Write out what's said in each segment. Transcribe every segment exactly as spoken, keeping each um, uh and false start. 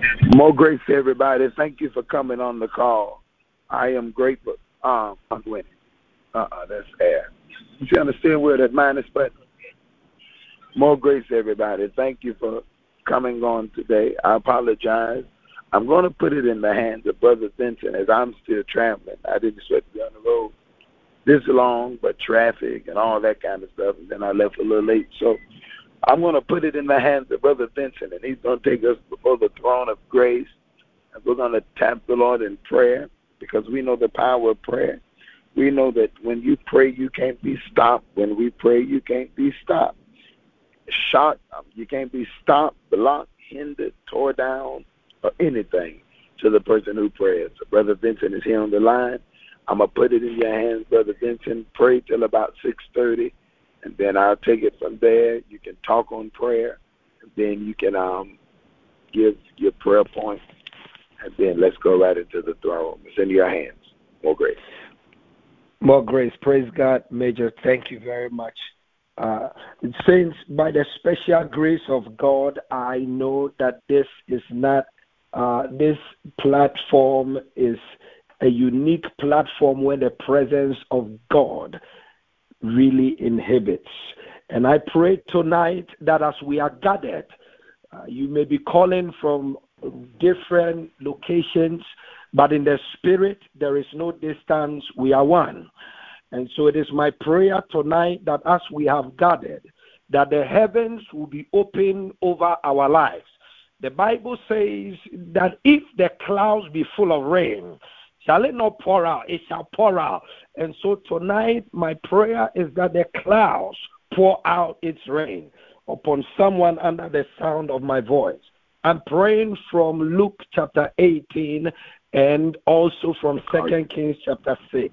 More grace to everybody. Thank you for coming on the call. I am grateful. Um, I'm winning. Uh-uh, that's air. You understand where that minus button? More grace to everybody. Thank you for coming on today. I apologize. I'm going to put it in the hands of Brother Vincent as I'm still traveling. I didn't expect to be on the road this long, but traffic and all that kind of stuff, and then I left a little late. So I'm going to put it in the hands of Brother Vincent, and he's going to take us before the throne of grace, and we're going to tap the Lord in prayer because we know the power of prayer. We know that when you pray, you can't be stopped. When we pray, you can't be stopped. Shot, um, you can't be stopped, blocked, hindered, tore down, or anything to the person who prays. So Brother Vincent is here on the line. I'm going to put it in your hands, Brother Vincent. Pray till about six thirty, and then I'll take it from there. You can talk on prayer, and then you can um, give your prayer point, and then let's go right into the throne. It's in your hands. More grace. More grace. Praise God, Major. Thank you very much. Uh, Saints, by the special grace of God, I know that this is not, uh, this platform is a unique platform where the presence of God really inhibits. And I pray tonight that as we are gathered, uh, you may be calling from different locations, but in the spirit, there is no distance. We are one. And so it is my prayer tonight that as we have gathered, that the heavens will be open over our lives. The Bible says that if the clouds be full of rain, shall it not pour out? It shall pour out. And so tonight, my prayer is that the clouds pour out its rain upon someone under the sound of my voice. I'm praying from Luke chapter eighteen and also from Second Kings chapter six.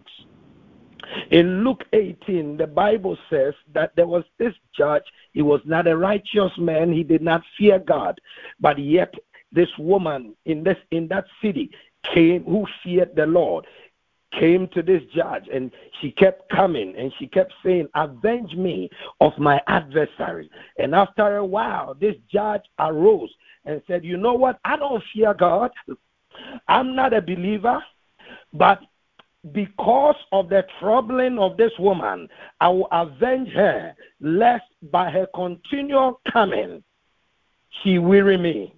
In Luke eighteen, the Bible says that there was this judge. He was not a righteous man. He did not fear God. But yet this woman in this in that city came who feared the Lord, came to this judge, and she kept coming, and she kept saying, avenge me of my adversary. And after a while, this judge arose and said, you know what? I don't fear God. I'm not a believer, but because of the troubling of this woman, I will avenge her, lest by her continual coming, she weary me.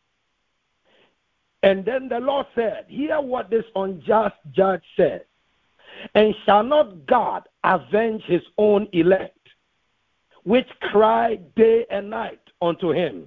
And then the Lord said, hear what this unjust judge said. And shall not God avenge his own elect, which cry day and night unto him?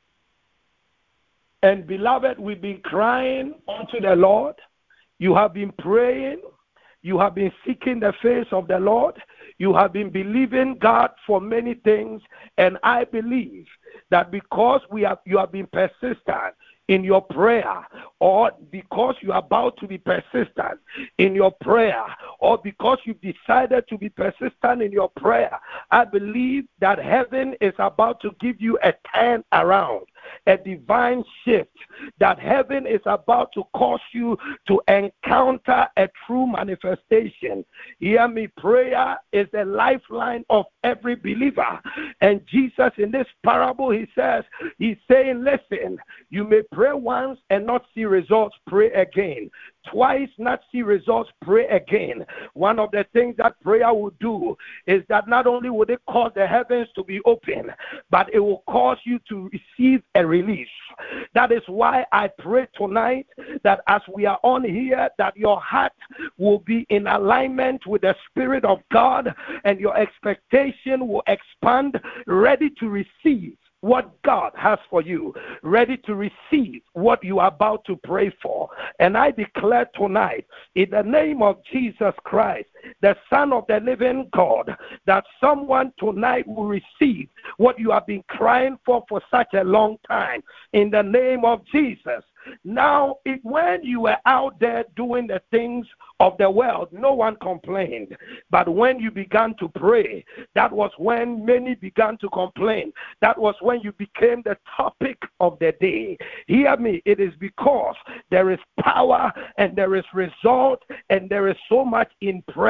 And beloved, we've been crying unto the Lord. You have been praying. You have been seeking the face of the Lord. You have been believing God for many things. And I believe that because we have, you have been persistent in your prayer, or because you are about to be persistent in your prayer, or because you've decided to be persistent in your prayer, I believe that heaven is about to give you a turn around, a divine shift, that heaven is about to cause you to encounter a true manifestation. Hear me, prayer is the lifeline of every believer. And Jesus in this parable, he says, he's saying, listen, you may pray once and not see results, pray again. Twice, not see results, pray again. One of the things that prayer will do is that not only will it cause the heavens to be open, but it will cause you to receive a release. That is why I pray tonight that as we are on here, that your heart will be in alignment with the Spirit of God, and your expectation will expand, ready to receive what God has for you, ready to receive what you are about to pray for. And I declare tonight, in the name of Jesus Christ, the Son of the living God, that someone tonight will receive what you have been crying for for such a long time. In the name of Jesus. Now, it, when you were out there doing the things of the world, no one complained. But when you began to pray, that was when many began to complain. That was when you became the topic of the day. Hear me, it is because there is power and there is result and there is so much in prayer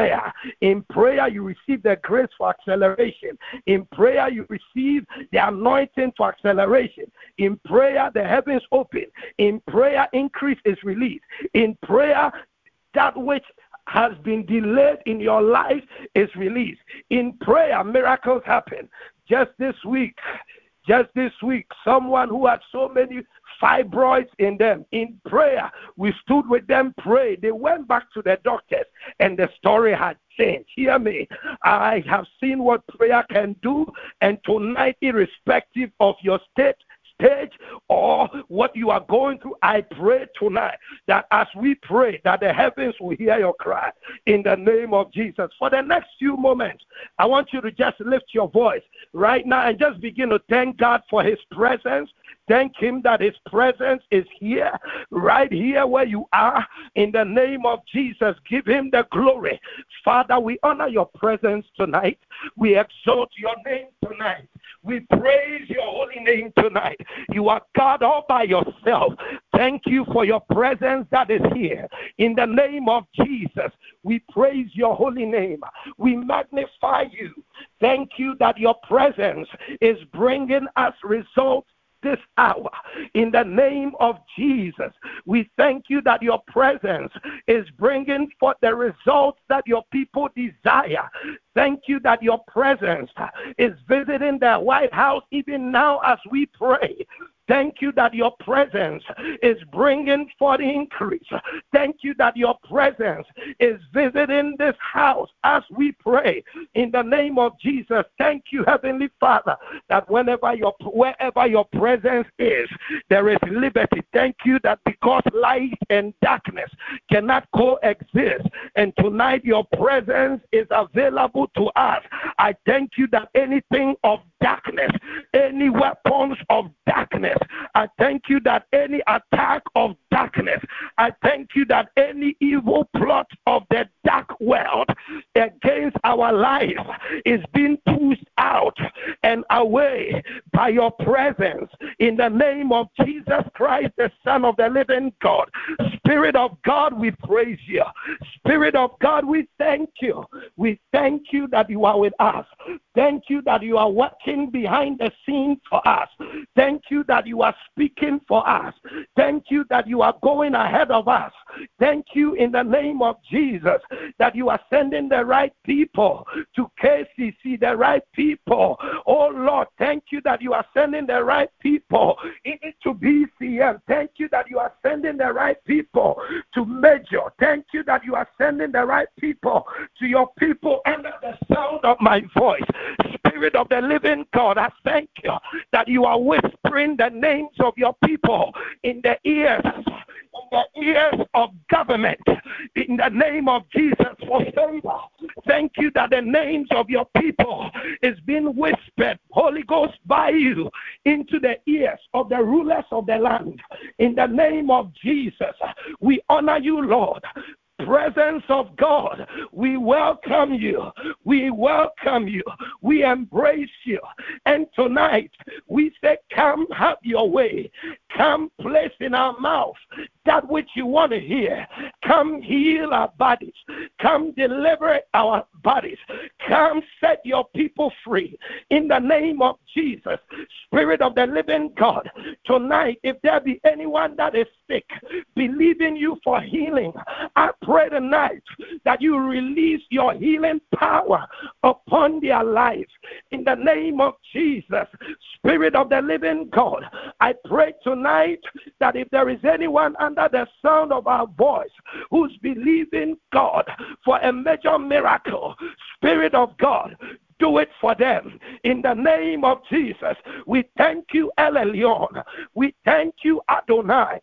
prayer. In prayer, you receive the grace for acceleration. In prayer, you receive the anointing for acceleration. In prayer, the heavens open. In prayer, increase is released. In prayer, that which has been delayed in your life is released. In prayer, miracles happen. Just this week, just this week, someone who had so many fibroids in them, in prayer, we stood with them, prayed. They went back to the doctors, and the story had changed. Hear me. I have seen what prayer can do, and tonight, irrespective of your state, stage or what you are going through, I pray tonight that as we pray, that the heavens will hear your cry in the name of Jesus. For the next few moments, I want you to just lift your voice right now and just begin to thank God for his presence. Thank him that his presence is here, right here where you are. In the name of Jesus, give him the glory. Father, we honor your presence tonight. We exalt your name tonight. We praise your holy name tonight. You are God all by yourself. Thank you for your presence that is here. In the name of Jesus, we praise your holy name. We magnify you. Thank you that your presence is bringing us results this hour. In the name of Jesus, we thank you that your presence is bringing forth the results that your people desire. Thank you that your presence is visiting the White House even now as we pray. Thank you that your presence is bringing forth increase. Thank you that your presence is visiting this house as we pray. In the name of Jesus, thank you, Heavenly Father, that whenever your wherever your presence is, there is liberty. Thank you that because light and darkness cannot coexist, and tonight your presence is available to us. I thank you that anything of darkness, any weapons of darkness, I thank you that any attack of darkness, I thank you that any evil plot of the dark world against our life is being pushed out and away by your presence. In the name of Jesus Christ, the Son of the living God. Spirit of God, we praise you. Spirit of God, we thank you. We thank you that you are with us. Thank you that you are working behind the scenes for us. Thank you that you are speaking for us. Thank you that you are going ahead of us. Thank you in the name of Jesus that you are sending the right people to K C C, the right people. Oh Lord, thank you that you are sending the right people into B C M. Thank you that you are sending the right people to Major. Thank you that you are sending the right people to your people under the sound of my voice. Spirit of the living God, I thank you that you are whispering the names of your people in the ears, in the ears of government, in the name of Jesus for favor. Thank you that the names of your people is being whispered, Holy Ghost, by you into the ears of the rulers of the land. In the name of Jesus, we honor you, Lord. Presence of God, we welcome you. We welcome you. We embrace you. And tonight, we say, come have your way. Come place in our mouth that which you want to hear. Come heal our bodies. Come deliver our bodies. Come set your people free. In the name of Jesus, Spirit of the living God, tonight, if there be anyone that is sick, believing you for healing, I pray tonight that you release your healing power upon their lives. In the name of Jesus, Spirit of the living God, I pray tonight that if there is anyone under the sound of our voice who's believing God for a major miracle, Spirit of God, do it for them. In the name of Jesus, we thank you, El Elyon. We thank you, Adonai.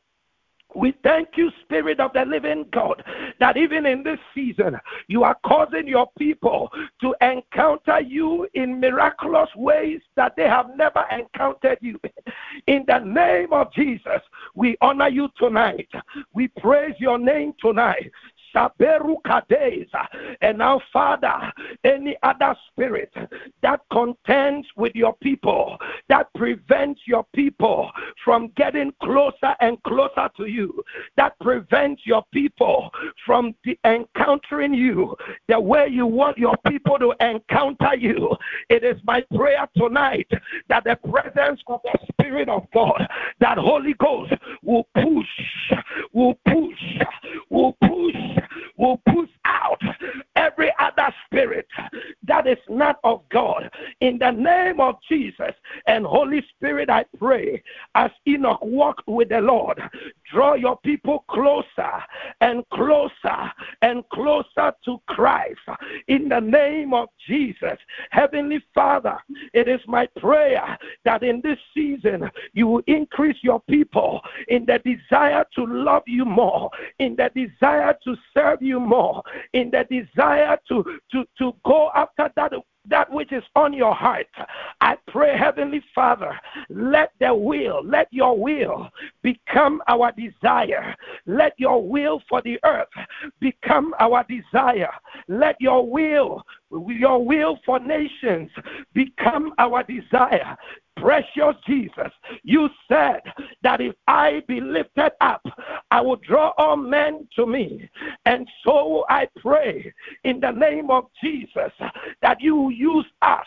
We thank you, Spirit of the living God, that even in this season, you are causing your people to encounter you in miraculous ways that they have never encountered you. In the name of Jesus, we honor you tonight. We praise your name tonight. And now, Father, any other spirit that contends with your people, that prevents your people from getting closer and closer to you, that prevents your people from the encountering you the way you want your people to encounter you, it is my prayer tonight that the presence of the Spirit of God, that Holy Ghost will push, will push, will push, will push out every other spirit that is not of God. In the name of Jesus. And Holy Spirit, I pray, as Enoch walked with the Lord, draw your people closer and closer and closer to Christ. In the name of Jesus. Heavenly Father, it is my prayer that in this season you will increase your people in the desire to love you more, in the desire to serve you more, in the desire to, to, to go after that that which is on your heart. I pray, Heavenly Father, let the will, let your will become our desire. Let your will for the earth become our desire. Let your will, your will for nations become our desire. Precious Jesus, you said that if I be lifted up, I will draw all men to me. And so I pray in the name of Jesus that you use us,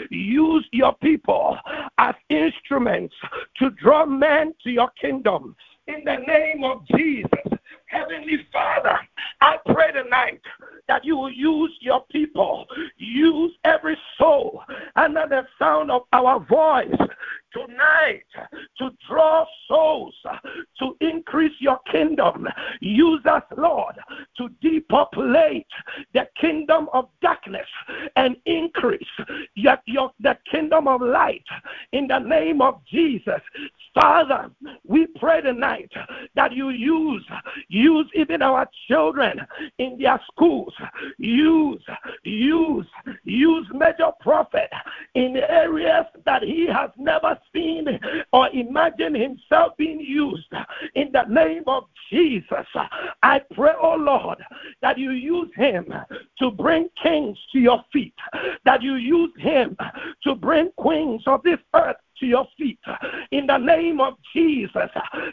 use your people as instruments to draw men to your kingdom. In the name of Jesus. Heavenly Father, I pray tonight that you will use your people, use every soul under the sound of our voice tonight to draw souls, to increase your kingdom. Use us, Lord, to depopulate the kingdom of darkness and increase your, your, the kingdom of light in the name of Jesus. Father, we pray tonight that you use, use even our children in their schools. Use, use, use Major Prophet in areas that he has never seen or imagined himself being used. In the name of Jesus, I pray, oh Lord, that you use him to bring kings to your feet, that you use him to bring queens of this earth to your feet. In the name of Jesus.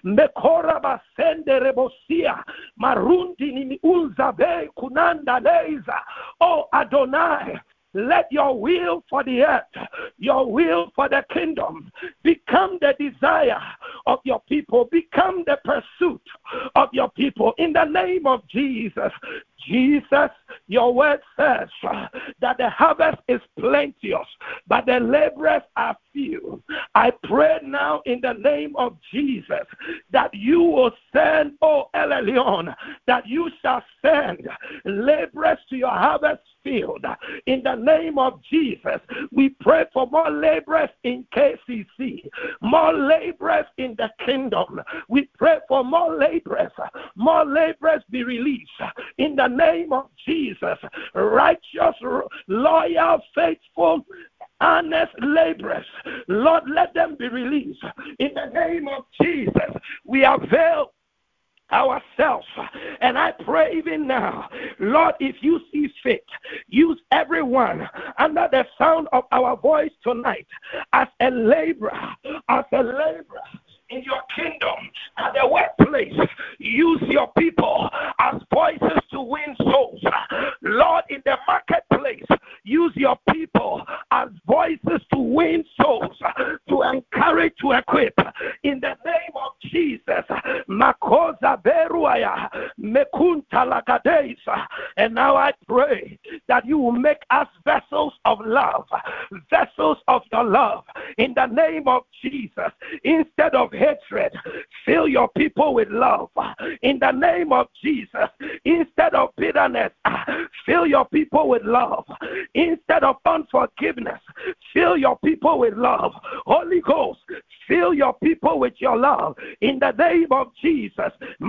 Oh Adonai, let your will for the earth, your will for the kingdom become the desire of your people, become the pursuit of your people. In the name of Jesus. Jesus, your word says that the harvest is plenteous, but the laborers are few. I pray now in the name of Jesus that you will send, oh El Elyon, that you shall send laborers to your harvest field. In the name of Jesus, we pray for more laborers in K C C, more laborers in the kingdom. We pray for more laborers, more laborers be released. In the name of Jesus, righteous, loyal, faithful, honest laborers, Lord, let them be released. In the name of Jesus, we avail ourselves. And I pray even now, Lord, if you see fit, use everyone under the sound of our voice tonight as a laborer, as a laborer in your kingdom, at the workplace. Use your people as voices to win souls. Lord, in the marketplace, use your people as voices to win souls, to encourage, to equip. In the name of Jesus. Makosa beruaya, mekunta lagadeisa. And now I pray that you will make us vessels of love, vessels of your love. In the name of Jesus. Instead of hatred, fill your people with love. In the name of Jesus. Instead of bitterness, fill your people with love. Instead of unforgiveness, fill your people with love. Holy Ghost, fill your people with your love. In the name of Jesus.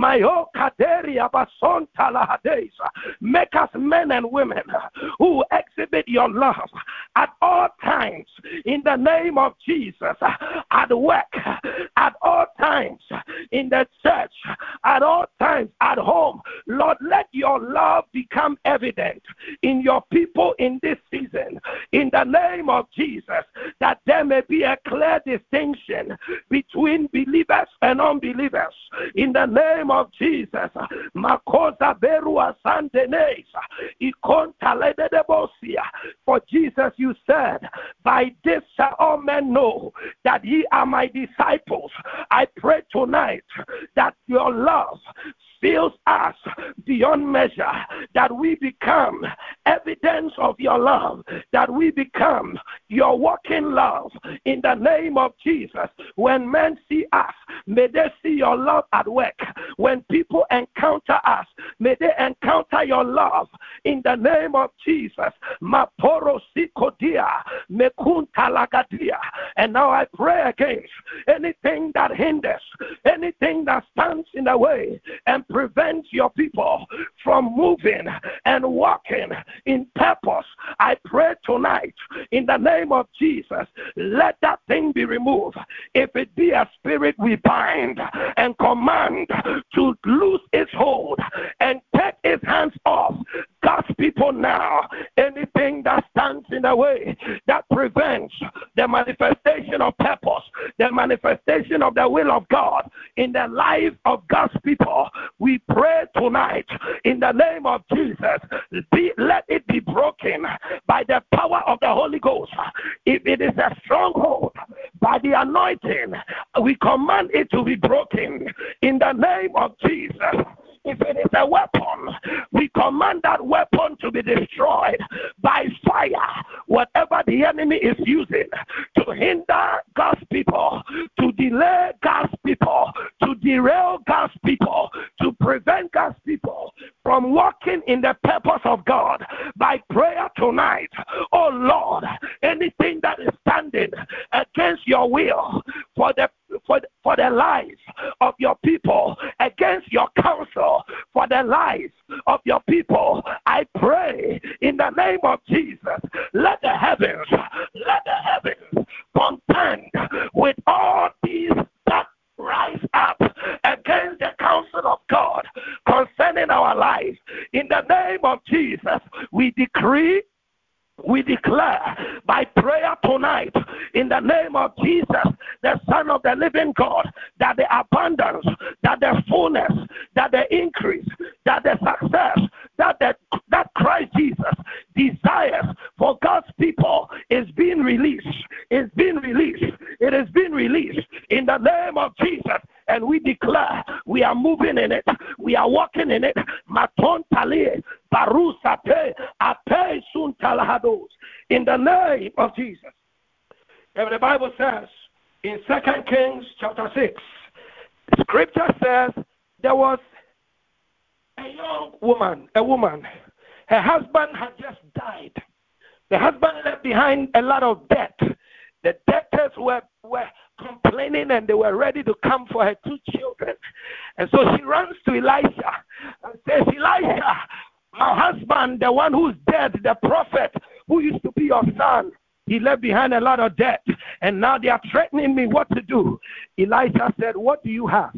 Make us men and women who exhibit your love at all times. In the name of Jesus. At work, at all times. times in the church, at all times at home. Lord, let your love become evident in your people in this season, in the name of Jesus, that there may be a clear distinction between believers and unbelievers. In the name of Jesus, Makosa Berua Santenesa, Ikontaledebosia. For Jesus, you said, by this shall all men know that ye are my disciples. I pray tonight that your love fills us beyond measure, that we become evidence of your love, that we become your walking love in the name of Jesus. When men see us, may they see your love at work. When people encounter us, may they encounter your love in the name of Jesus. Maporo sikodia, mekuntalagadia. And now I pray against anything that hinders, anything that stands in the way and prevents your people from moving and walking in purpose. I pray tonight in the name of Jesus, let that thing be removed. If it be a spirit, we bind and command to loose its hold and take its hands off God's people now. Anything that stands in the way that prevents the manifestation of purpose, the manifestation of the will of God in the life of God's people, we pray tonight in the name of Jesus, be, let it be broken by the power of the Holy Ghost. If it is a stronghold, by the anointing, we command it to be broken in the name of Jesus. If it is a weapon, we command that weapon to be destroyed by fire. Whatever the enemy is using to hinder God's people, to delay God's people, to derail God's people, to prevent God's people from walking in the purpose of God, by prayer tonight, oh Lord, anything that is standing against your will for the for, for the lives of your people, against your counsel for the lives of your people, I pray in the name of Jesus, let the heavens, let the heavens contend with all these that rise up against the counsel of God concerning our lives. In the name of Jesus, we decree, we declare by prayer tonight in the name of Jesus, the Son of the living God, that the abundance, that the fullness, that the increase, that the success, that the, that Christ Jesus desires for God's people is being released, is being released, it is being released in the name of Jesus. And we declare we are moving in it, we are walking in it. Maton tali barusate ape sun talahados, in the name of Jesus. And the Bible says in Second Kings chapter six, Scripture says there was a young woman, a woman. Her husband had just died. The husband left behind a lot of debt. The debtors were, were complaining and they were ready to come for her two children. And so she runs to Elisha and says, Elisha, my husband, the one who's dead, the prophet who used to be your son, he left behind a lot of debt. And now they are threatening me what to do. Elisha said, what do you have?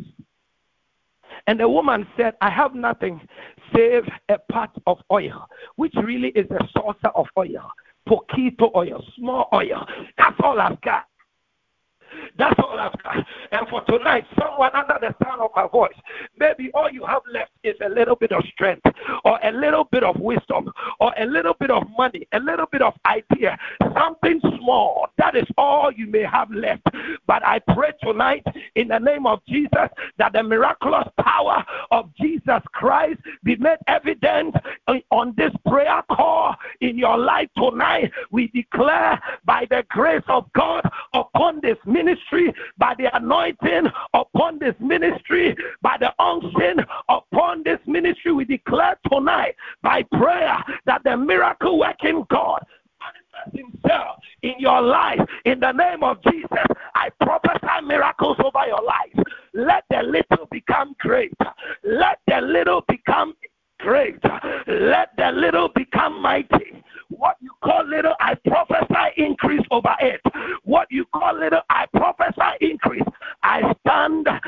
And the woman said, I have nothing save a pot of oil, which really is a saucer of oil. Poquito oil, small oil. That's all I've got. That's all I've got. And for tonight, someone under the sound of my voice, maybe all you have left is a little bit of strength, or a little bit of wisdom, or a little bit of money, a little bit of idea, something small. That is all you may have left. But I pray tonight in the name of Jesus that the miraculous power of Jesus Christ be made evident on this prayer call in your life tonight. We declare by the grace of God upon this ministry, by the anointing upon this ministry, by the unction upon this ministry, we declare tonight by prayer that the miracle working God manifests himself in your life. In the name of Jesus, I prophesy miracles over your life. Let the little become great. Let the little become great. Let the little become mighty. What you call little, I prophesy increase over it. What you call little, I prophesy increase. I stand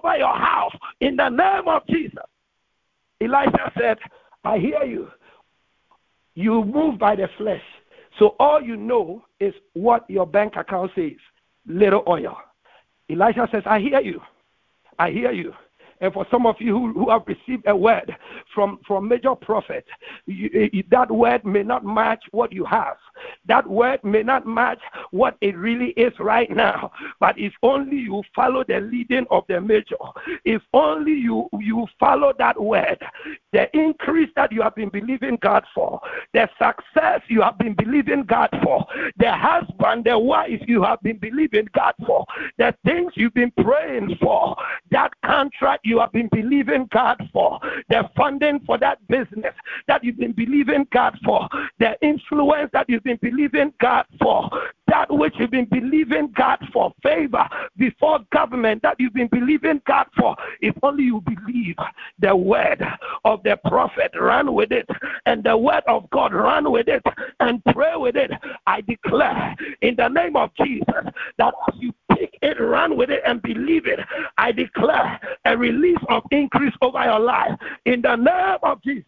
over your house in the name of Jesus. Elisha said, I hear you. You move by the flesh. So all you know is what your bank account says, little oil. Elisha says, I hear you. I hear you. And for some of you who, who have received a word from, from major prophet, you, you, that word may not match what you have. That word may not match what it really is right now. But if only you follow the leading of the major, if only you, you follow that word, the increase that you have been believing God for, the success you have been believing God for, the husband, the wife you have been believing God for, the things you've been praying for, that contract you have been believing God for, the funding for that business that you've been believing God for, the influence that you've been believing God for, that which you've been believing God for, favor before government that you've been believing God for, if only you believe the word of the prophet, run with it, and the word of God, run with it, and pray with it. I declare in the name of Jesus that as you pick it, run with it, and believe it, I declare a release of increase over your life in the name of Jesus.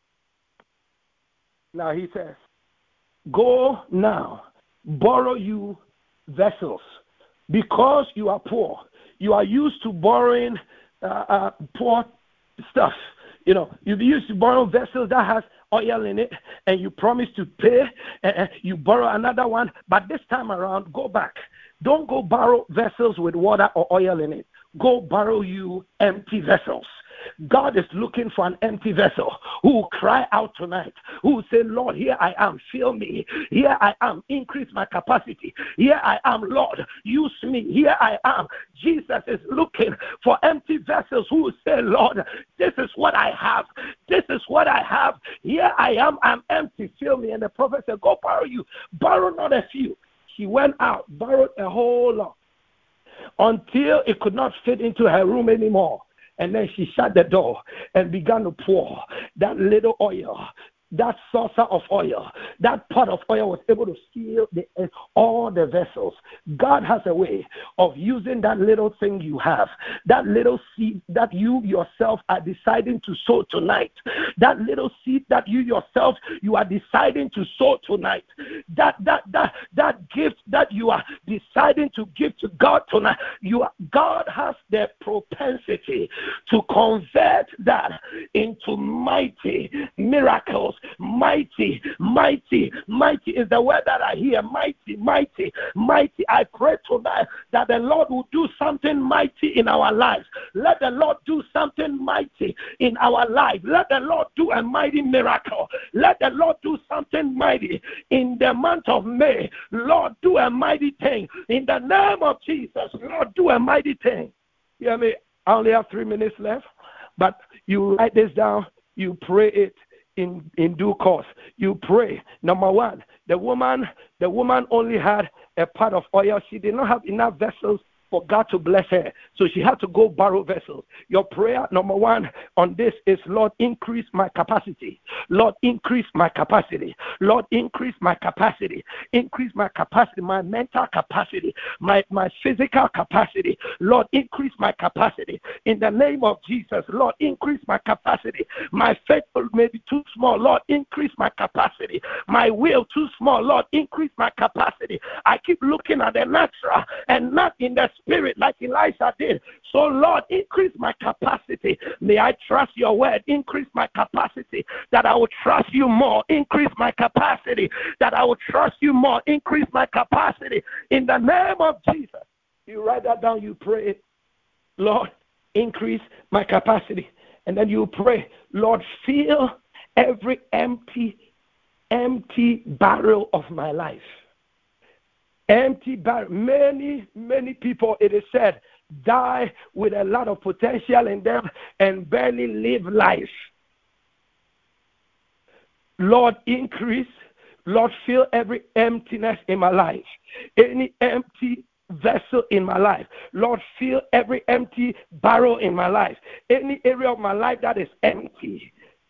Now he says, go now, borrow you vessels, because you are poor. You are used to borrowing uh, uh, poor stuff. You know, you've used to borrow vessels that has oil in it, and you promise to pay, and you borrow another one, but this time around, go back. Don't go borrow vessels with water or oil in it. Go borrow you empty vessels. God is looking for an empty vessel who will cry out tonight, who will say, Lord, here I am, fill me. Here I am, increase my capacity. Here I am, Lord, use me. Here I am. Jesus is looking for empty vessels who will say, Lord, this is what I have. This is what I have. Here I am, I'm empty, fill me. And the prophet said, go borrow you. Borrow not a few. She went out, borrowed a whole lot until it could not fit into her room anymore. And then she shut the door and began to pour that little oil, that saucer of oil, that pot of oil was able to seal the, all the vessels. God has a way of using that little thing you have, that little seed that you yourself are deciding to sow tonight, that little seed that you yourself you are deciding to sow tonight, that that that that gift that you are deciding to give to God tonight. You are, God has the propensity to convert that into mighty miracles. Mighty, mighty, mighty is the word that I hear. Mighty, mighty, mighty. I pray tonight that the Lord will do something mighty in our lives. Let the Lord do something mighty in our life. Let the Lord do a mighty miracle. Let the Lord do something mighty in the month of May. Lord, do a mighty thing. In the name of Jesus, Lord, do a mighty thing. You hear me? I only have three minutes left, but you write this down, you pray it. In, in due course, you pray. Number one, the woman, the woman only had a pot of oil. She did not have enough vessels for God to bless her, so she had to go borrow vessels. Your prayer, number one, on this is, Lord, increase my capacity. Lord, increase my capacity. Lord, increase my capacity. Increase my capacity, my mental capacity, my, my physical capacity. Lord, increase my capacity. In the name of Jesus, Lord, increase my capacity. My faith may be too small. Lord, increase my capacity. My will too small. Lord, increase my capacity. I keep looking at the natural and not in the spirit like Elisha did. So, Lord, increase my capacity. May I trust your word. Increase my capacity that I will trust you more. Increase my capacity that I will trust you more. Increase my capacity in the name of Jesus. You write that down, you pray, Lord, increase my capacity. And then you pray, Lord, fill every empty, empty barrel of my life. Empty barrel. Many, many people, it is said, die with a lot of potential in them and barely live life. Lord, increase. Lord, fill every emptiness in my life. Any empty vessel in my life. Lord, fill every empty barrel in my life. Any area of my life that is empty.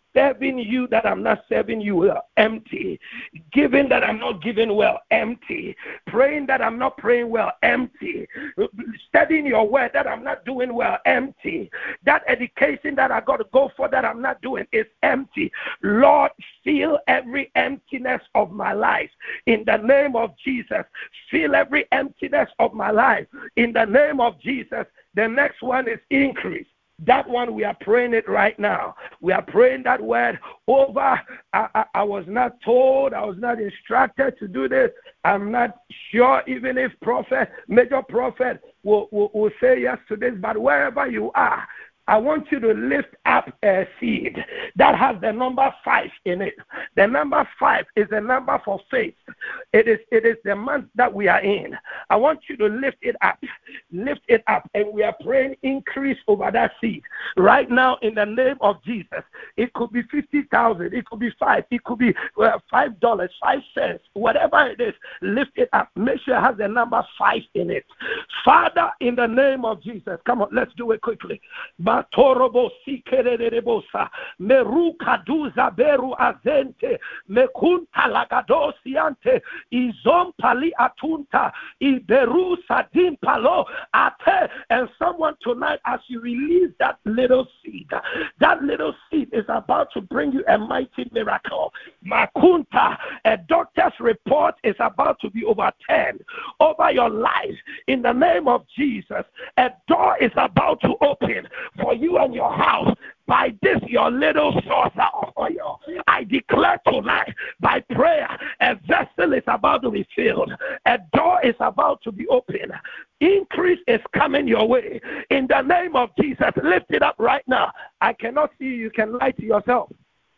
serving you that I'm not serving you well, empty. Giving that I'm not giving well, empty. Praying that I'm not praying well, empty. Studying your word that I'm not doing well, empty. That education that I got to go for that I'm not doing is empty. Lord, fill every emptiness of my life in the name of Jesus. Fill every emptiness of my life in the name of Jesus. The next one is increase. That one, we are praying it right now. We are praying that word over. I, I, I was not told, I was not instructed to do this. I'm not sure even if prophet, major prophet will, will, will say yes to this, but wherever you are, I want you to lift up a seed that has the number five in it. The number five is the number for faith. It is, it is the month that we are in. I want you to lift it up. Lift it up. And we are praying increase over that seed. Right now, in the name of Jesus, it could be fifty thousand. It could be five. It could be well, five dollars, five cents. Whatever it is, lift it up. Make sure it has the number five in it. Father, in the name of Jesus, come on, let's do it quickly. Torobo sikererebosa meruka duza beru azente mekunta lagadosiante izompali atunta iberu sadimpalo ate. And someone tonight, as you release that little seed, that little seed is about to bring you a mighty miracle. Makunta, a doctor's report is about to be overturned over your life in the name of Jesus. A door is about to open for you and your house by this your little saucer of oil. I declare tonight by prayer, a vessel is about to be filled. A door is about to be opened. Increase is coming your way. In the name of Jesus, lift it up right now. I cannot see you. You can lie to yourself.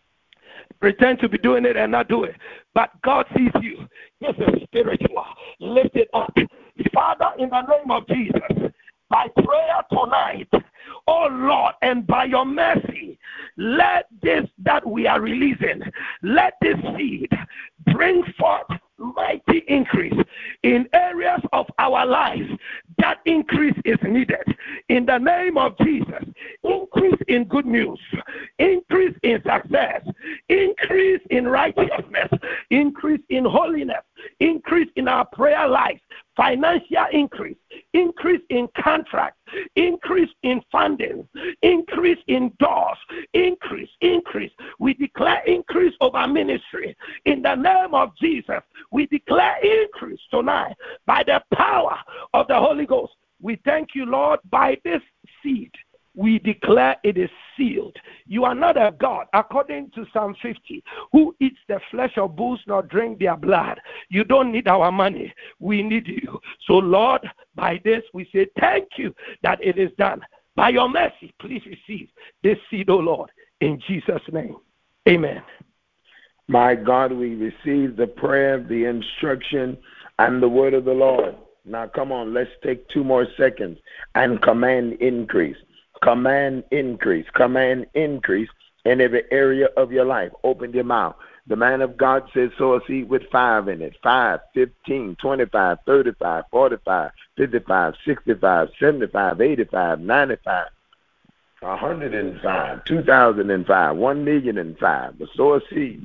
Pretend to be doing it and not do it. But God sees you. This is spiritual. Lift it up. Father, in the name of Jesus, by prayer tonight, oh Lord, and by your mercy, let this that we are releasing, let this seed bring forth mighty increase in areas of our lives. That increase is needed. In the name of Jesus, increase in good news, increase in success, increase in righteousness, increase in holiness, increase in our prayer lives, financial increase, increase in contracts, increase in funding, increase in doors, increase, increase. We declare increase over ministry. In the name of Jesus, we declare increase tonight by the power of the Holy Ghost. We thank you, Lord, by this seed. We declare it is sealed. You are not a God, according to Psalm fifty, who eats the flesh of bulls nor drink their blood. You don't need our money. We need you. So, Lord, by this we say thank you that it is done. By your mercy, please receive this seed, O Lord, in Jesus' name. Amen. My God, we receive the prayer, the instruction, and the word of the Lord. Now, come on, let's take two more seconds and command increase. Command increase. Command increase in every area of your life. Open your mouth. The man of God says, sow a seed with five in it. Five, fifteen, twenty-five, thirty-five, forty-five, fifty-five, sixty-five, seventy-five, eighty-five, ninety-five, one hundred five, two thousand five, one million five. But sow a seed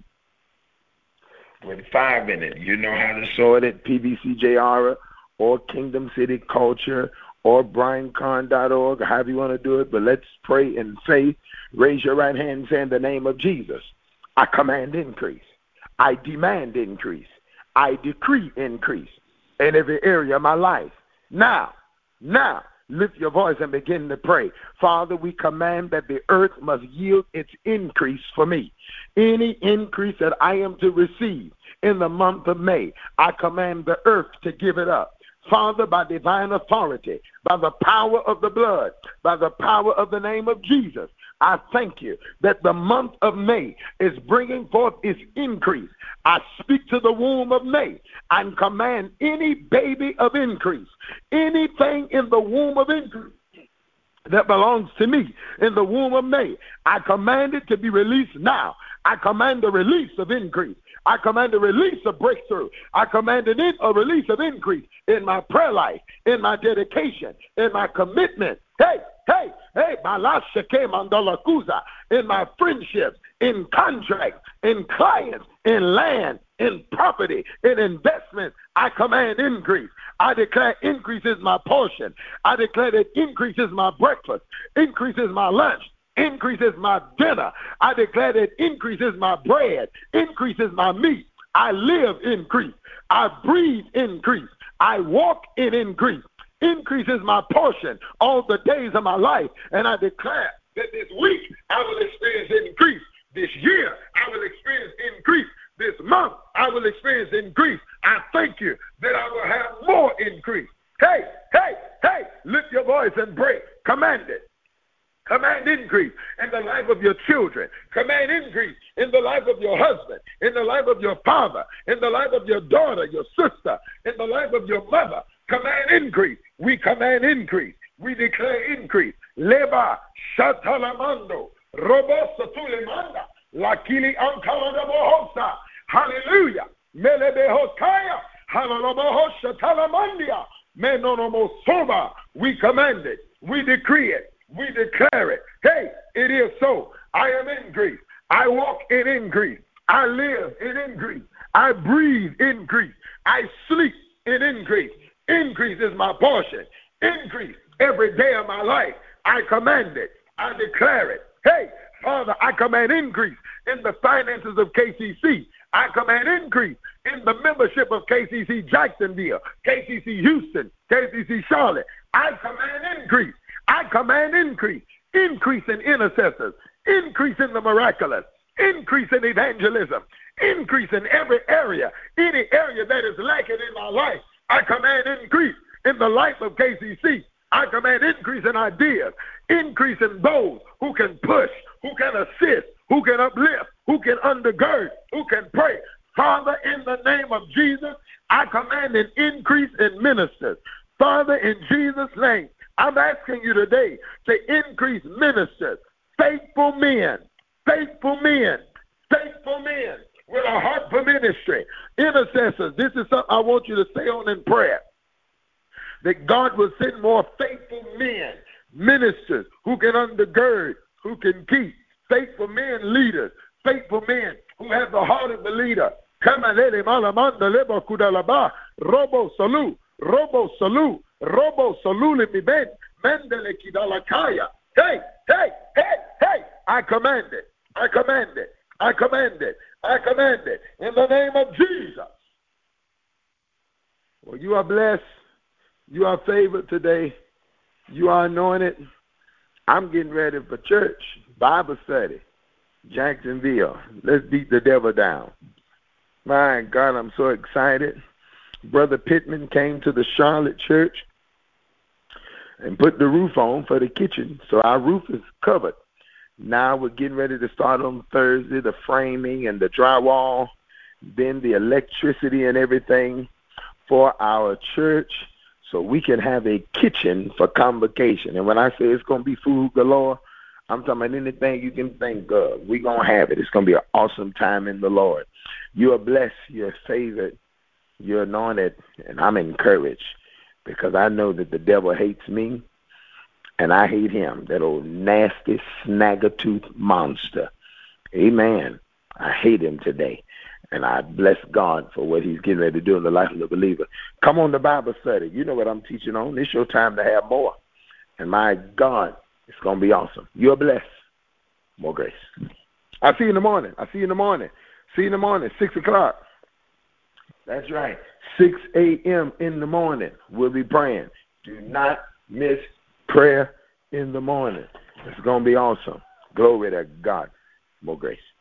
with five in it. You know how to sow it at P B C J R or Kingdom City Culture or brian con dot org, however you want to do it. But let's pray in faith. Raise your right hand and say, in the name of Jesus, I command increase. I demand increase. I decree increase in every area of my life. Now, now, lift your voice and begin to pray. Father, we command that the earth must yield its increase for me. Any increase that I am to receive in the month of May, I command the earth to give it up. Father, by divine authority, by the power of the blood, by the power of the name of Jesus, I thank you that the month of May is bringing forth its increase. I speak to the womb of May and command any baby of increase, anything in the womb of increase that belongs to me in the womb of May, I command it to be released now. I command the release of increase. I command a release of breakthrough. I command an in, a release of increase in my prayer life, in my dedication, in my commitment. Hey, hey, hey, in my friendships, in contracts, in clients, in land, in property, in investments. I command increase. I declare increase is my portion. I declare that increase is my breakfast. Increase is my lunch. Increase is my dinner. I declare that increase is my bread. Increase is my meat. I live increase. I breathe increase. I walk in increase. Increase is my portion all the days of my life. And I declare that this week I will experience increase. This year I will experience increase. This month I will experience increase. I thank you that I will have more increase. Hey, hey, hey, lift your voice and pray. Command it. Command increase in the life of your children. Command increase in the life of your husband, in the life of your father, in the life of your daughter, your sister, in the life of your mother. Command increase. We command increase. We declare increase. Leba shatalamando robosa tulemanda lakili ankala. Hallelujah. Melebehokaya halalabohosha talamandia menonomosoba. We command it. We decree it. We declare it. Hey, it is so. I am increase. I walk in increase. I live in increase. I breathe increase. I sleep in increase. Increase is my portion. Increase every day of my life. I command it. I declare it. Hey, Father, I command increase in the finances of K C C. I command increase in the membership of K C C Jacksonville, K C C Houston, K C C Charlotte. I command increase. I command increase. Increase in intercessors. Increase in the miraculous. Increase in evangelism. Increase in every area. Any area that is lacking in my life, I command increase in the life of K C C. I command increase in ideas. Increase in those who can push, who can assist, who can uplift, who can undergird, who can pray. Father, in the name of Jesus, I command an increase in ministers. Father, in Jesus' name, I'm asking you today to increase ministers, faithful men, faithful men, faithful men with a heart for ministry, intercessors. This is something I want you to stay on in prayer. That God will send more faithful men, ministers who can undergird, who can keep, faithful men, leaders, faithful men who have the heart of the leader. Robo salu, robo salu, robo salu mi ben, mendele kidalakaya. Hey, hey, hey, hey! I command it. I command it. I command it. I command it in the name of Jesus. Well, you are blessed. You are favored today. You are anointed. I'm getting ready for church, Bible study, Jacksonville. Let's beat the devil down. My God, I'm so excited. Brother Pittman came to the Charlotte church and put the roof on for the kitchen, so our roof is covered. Now we're getting ready to start on Thursday, the framing and the drywall, then the electricity and everything for our church, so we can have a kitchen for convocation. And when I say it's going to be food galore, I'm talking about anything you can think of. We're going to have it. It's going to be an awesome time in the Lord. You are blessed. You're favored. You're anointed. And I'm encouraged because I know that the devil hates me and I hate him, that old nasty snagger-tooth monster. Amen. I hate him today. And I bless God for what he's getting ready to do in the life of the believer. Come on to Bible study. You know what I'm teaching on. It's your time to have more. And my God, it's going to be awesome. You're blessed. More grace. I'll see you in the morning. I'll see you in the morning. See you in the morning, six o'clock. That's right. six a.m. in the morning. We'll be praying. Do not miss prayer in the morning. It's going to be awesome. Glory to God. More grace.